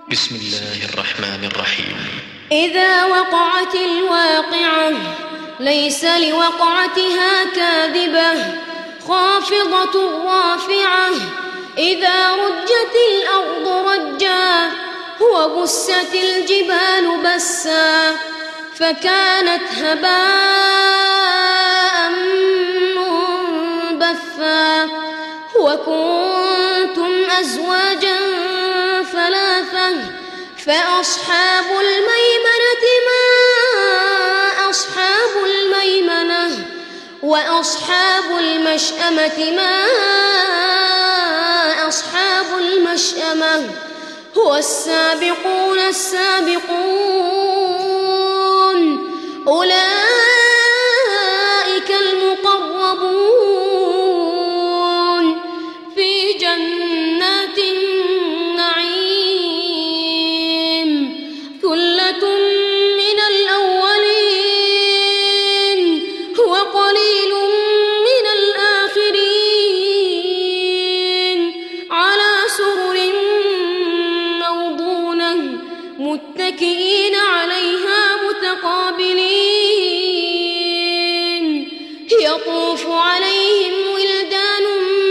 بسم الله الرحمن الرحيم. إذا وقعت الواقعة ليس لوقعتها كاذبة خافضة رافعة إذا رجت الأرض رجا وبست الجبال بسا فكانت هباء منبثا وكنتم أزواجا ثلاثة فأصحاب الميمنة ما أصحاب الميمنة وأصحاب المشأمة ما أصحاب المشأمة والسابقون السابقون أولئك المقربون في جنات النعيم ثلة من الأولين وقليل من الآخرين على سرر موضونة متكئين عليها متقابلين يطوف عليهم ولدان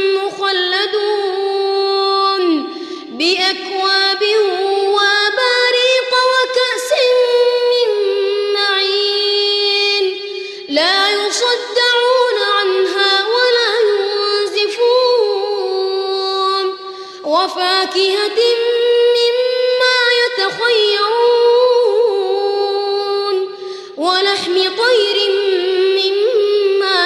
مخلدون بأكواب وأباريق وكأس من معين لا يصدعون عنها ولا ينزفون وفاكهة مما يتخيرون ولحم طير مما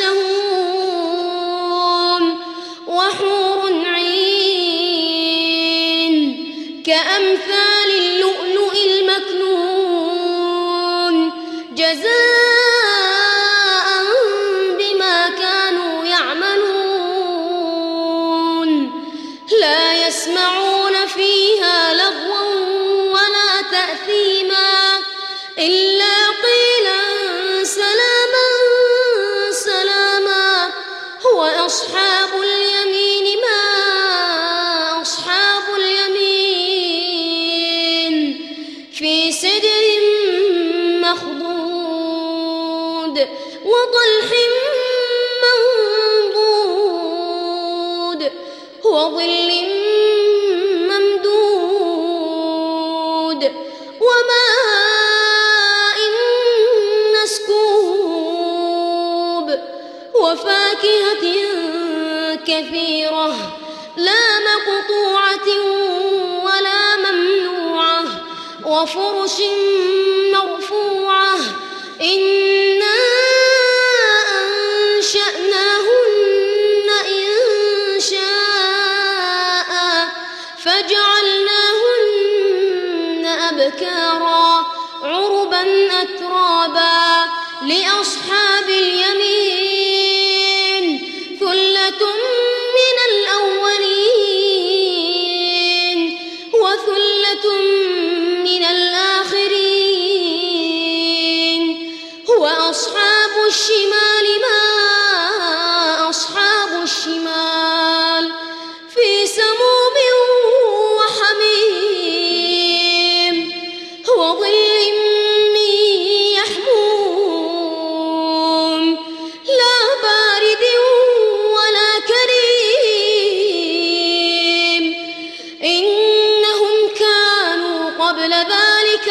يشتهون وحور عين كأمثال اللؤلؤ المكنون جزاء بما كانوا يعملون لا يسمعون فيها لغوا ولا تأثيما إلا قيلا سلاما سلاما وأصحاب اليمين ما أصحاب اليمين في سدر مخضود وطلح منضود وظل ممدود وماء مسكوب وفاكهة كثيرة لا مقطوعة ولا ممنوعة وفرش مرفوعة إنا أنشأناهن إنشاء فجعلناهن أبكارا عربا أترابا لأصحاب اليمين ثلة من الأولين وثلة من الآخرين وأصحاب الشمال ما أصحاب الشمال في سموم وحميم وظل من يحموم لا بارد ولا كريم إنهم كانوا قبل ذلك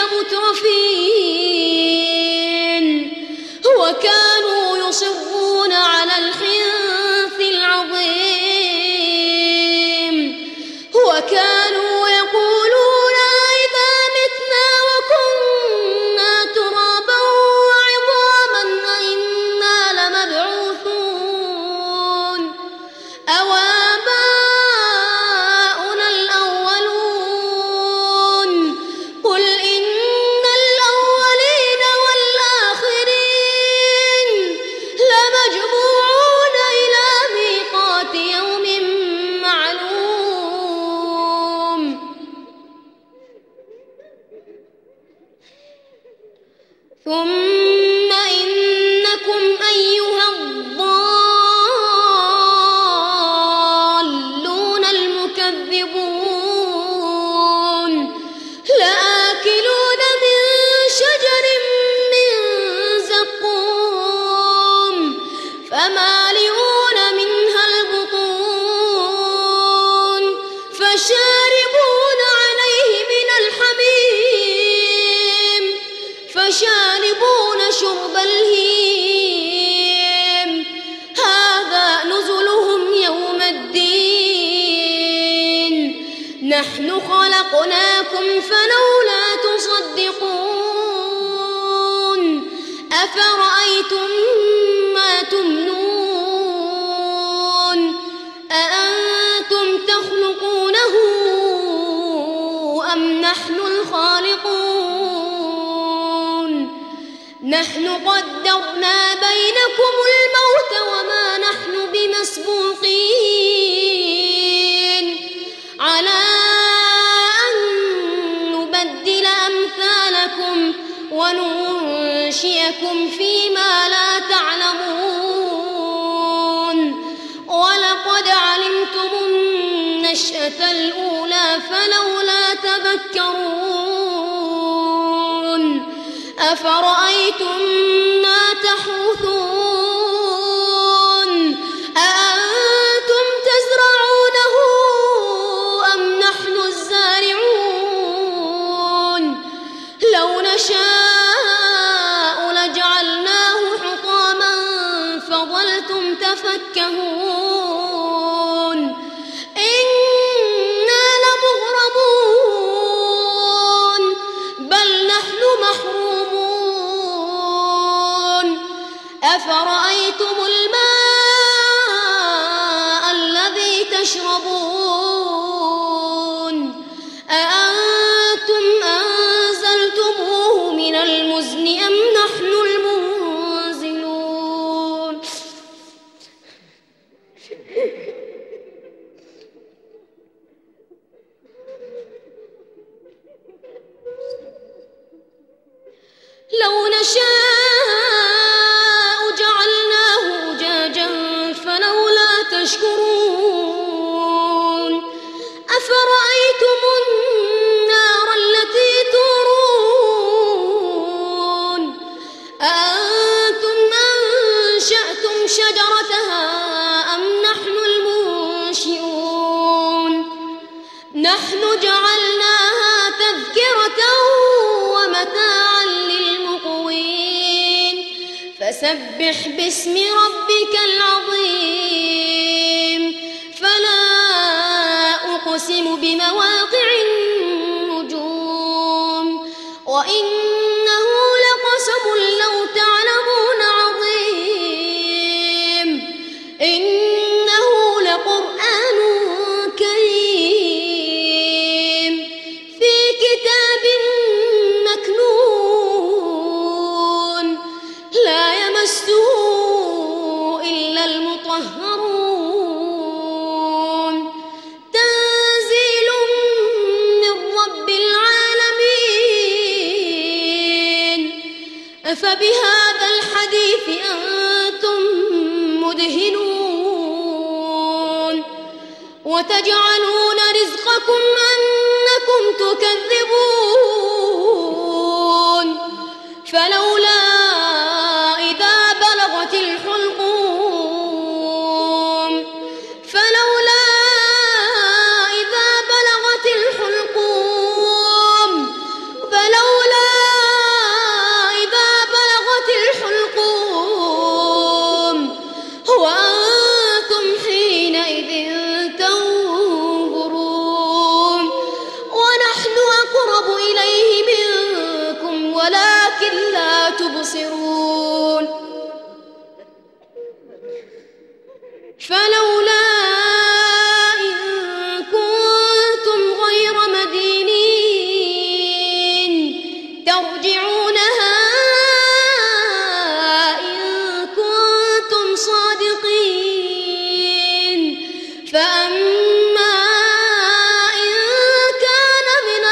مترفين وكانوا يصرون على الحنث العظيم وكانوا يقولون أئذا متنا وكنا ترابا وعظاما أئنا لمبعوثون أوآباؤنا الأولون قل إن الأولين والآخرين لمجموعون إلى ميقات يوم معلوم ثم إنكم أيها الضالون المكذبون لكم فلولا تصدقون أفرأيتم ما تمنون أأنتم تخلقونه أم نحن الخالقون نحن قدرنا بينكم الموت وما نحن بمسبوقين على أن نبدل أمثالكم وننشئكم فيما لا تعلمون ولقد علمتم النشأة الأولى فلولا تذكرون أفرأيتم ما تحرثون أأنتم تزرعونه أم نحن الزارعون لو نشاء لجعلناه حطاما فظلتم تفكهون إنا لمغرمون بل نحن محرومون أفرأيتم الماء الذي تشربون أأنتم أنزلتموه من المزن أم نحن المنزلون لو نشاء جعلناه أجاجا فلولا تشكرون أفرأيتم النار التي تورون أأنتم أنشأتم شجرتها أم نحن المنشئون نحن جعلناها تذكرة ومتاعا للمقوين فسبح باسم ربك العظيم فلا أقسم بمواقع النجوم وإنه لقسم لو تعلمون عظيم إنه لقرآن كريم في كتاب مكنون لا يمسه إلا المطهرون تنزيل من رب العالمين أفبهذا الحديث أنتم مدهنون وتجعلون رزقكم أنكم تكذبون فلولا إذا بلغت الحلقوم فلولا إذا بلغت الحلقوم فلولا إذا بلغت الحلقوم وأنتم حينئذ تنظرون ونحن أقرب إليه منكم ولكن لا تبصرون فلولا إن كنتم غير مدينين ترجعونها إن كنتم صادقين فأما إن كان من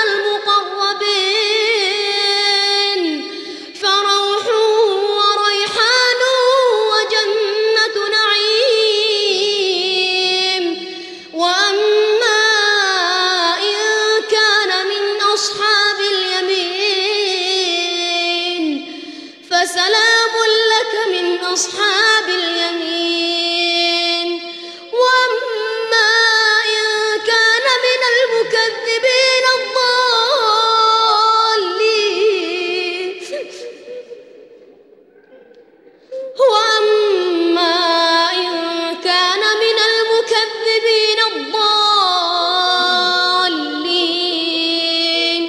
المقربين فروح وريحان وجنة نعيم وأما إن كان من أصحاب اليمين فسلام لك من أصحاب اليمين وأما إن كان من المكذبين الضالين وأما إن كان من المكذبين الضالين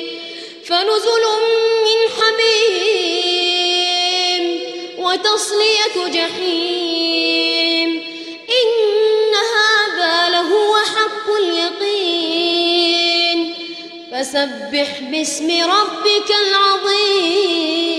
فسبح باسم ربك العظيم.